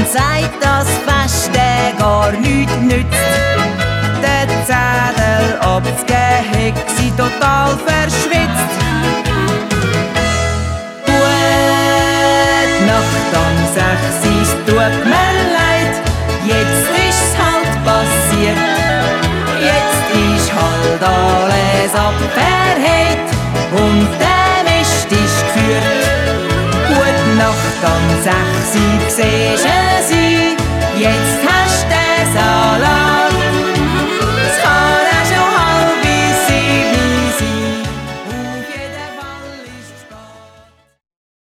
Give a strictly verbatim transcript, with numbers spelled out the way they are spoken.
sagt, dass Feste gar nichts nützt. Den Zettel abzugeben, hat sie total verschwitzt. Gute Nacht am sechs, es tut mir leid, jetzt ist's halt passiert. Jetzt ist halt alles abverheilt und der Mist ist geführt. Gute Nacht am sechs, siehst